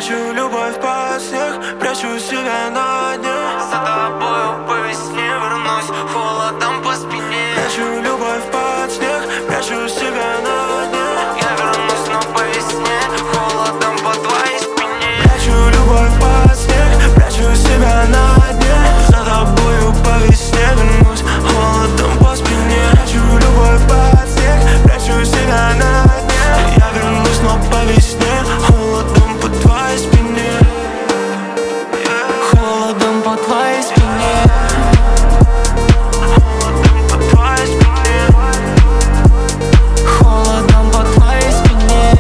Прячу любовь под снег, прячу себя на дне. За тобою по весне вернусь холодом по спине. Прячу любовь под снег, прячу себя на дне. Я вернусь, но по весне холодом по твоей спине. Прячу любовь под снег, прячу себя на дне. За тобою по весне вернусь холодом по спине. Прячу любовь под снег, прячу себя на дне. Я вернусь, но по весне холодом по твоей спине. Холодом по твоей спине. Холодом по твоей спине. Холодом по твоей спине.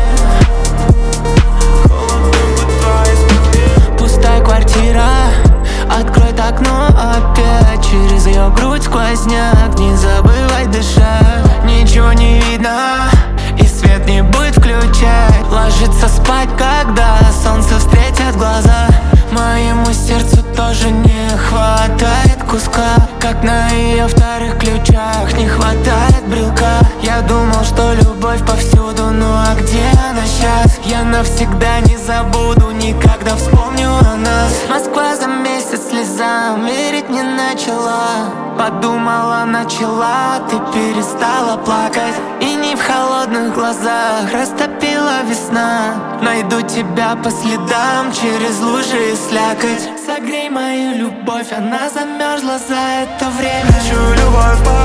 Холодом по твоей спине. Пустая квартира, открой окно опять. Через ее грудь сквозняк, не забывай дышать. Ничего не видно, и свет не будет включать. Ложится спать, когда солнце встретит глаза. Моему сердцу тоже не хватает куска, как на ее вторых ключах не хватает брелка. Я думал, что любовь повсюду, ну а где она сейчас? Я навсегда не забуду, никогда вспомню о нас. Москва за месяц слезам верить не начала. Подумала, начала, ты перестала плакать. И не в холодных глазах растопила весна. Найду тебя по следам через лужи и слякоть. Согрей мою любовь, она замерзла за это время. Прячу любовь под